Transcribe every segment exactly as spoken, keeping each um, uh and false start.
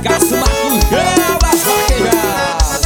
Cássio Matugel das vaquejas.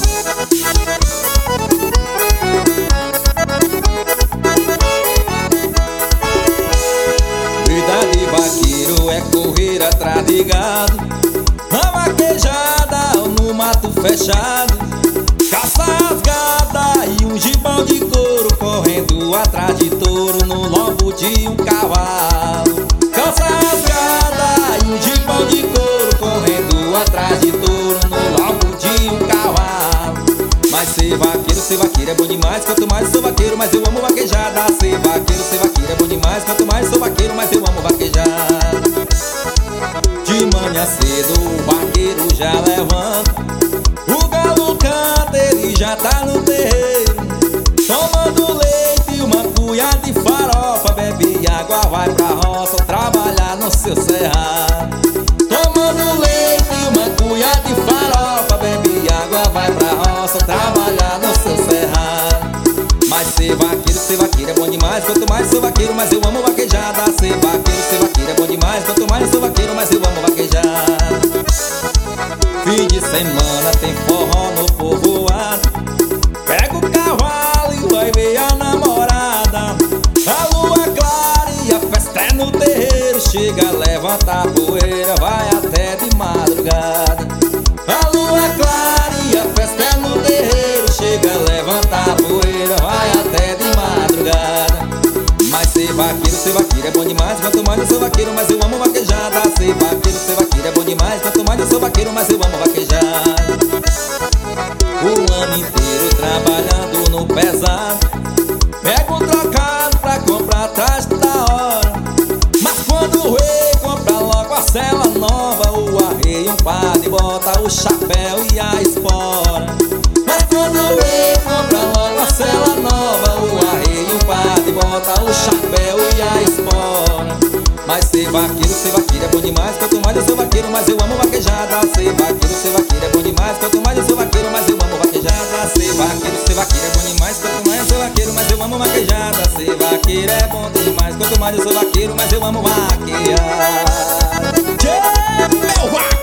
Vida de vaqueiro é correr atrás de gado, na vaquejada ou no mato fechado, caça rasgada e um gibão de couro, correndo atrás de touro no lombo de um cavalo. Calça rasgada e um gibão de couro, correndo atrás de touro no lombo de um cavalo. Mas ser vaqueiro, ser vaqueiro é bom demais. Quanto mais sou vaqueiro, mais eu amo vaquejada. Ser vaqueiro, ser vaqueiro é bom demais. Quanto mais sou vaqueiro, mais eu amo vaquejada. De manhã cedo o vaqueiro já levanta, o galo canta, ele já tá no terreiro, tomando leite e uma cuia de farofa, bebe água, vai pra roça trabalhar no seu cerrado. Tomando leite e uma cuia de farofa, bebe água, vai pra roça trabalhar no seu cerrado. Mas ser vaqueiro, ser vaqueiro é bom demais. Quanto mais sou vaqueiro, mais eu amo vaquejada. Ser vaqueiro, ser vaqueiro é bom demais. Quanto mais sou vaqueiro, mais eu amo vaquejada. Fim de semana tem forró no povoado, pega o cavalo e vai ver a namorada. A lua clara e a festa é no terreiro, chega a levantar a poeira, vai até de madrugada. A lua clara e a festa é no terreiro, chega a levantar a poeira, vai até de madrugada. Mas ser vaqueiro, ser vaqueiro é bom demais. Quanto mais eu sou vaqueiro, mais eu amo vaquejada. Ser vaqueiro, ser vaqueiro é bom demais. Quanto mais eu sou vaqueiro, mais eu amo vaquejada. O ano inteiro trabalhando no pesado, pega um trocado pra comprar atrás da hora. Mas quando o rei compra logo a cela nova, o arreio, um padre bota o chapéu e a espora. Mas quando o rei compra logo a cela nova, o arreio, um padre bota o chapéu e a espora. Mas ser vaqueiro, ser vaqueiro é bom demais. Quanto mais eu sou vaqueiro, mais eu amo vaquejada. Ser vaqueiro, ser vaqueiro é bom demais. Quanto mais eu sou vaqueiro, mais eu amo vaquejada. Ser vaqueiro, ser vaqueiro é bom demais. Quanto mais eu sou vaqueiro, mais eu amo vaquejada. Ser vaqueiro é bom demais. Quanto mais eu sou vaqueiro, mais eu amo vaquejada. Tchê, meu vaqueiro!